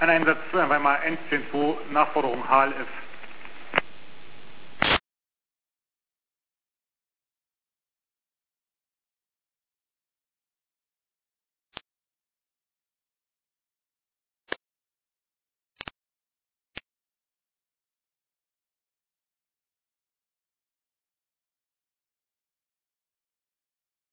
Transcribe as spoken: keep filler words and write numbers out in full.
Ein Einsatz zu einfach mal N zehn zwei, Nachforderung H L F.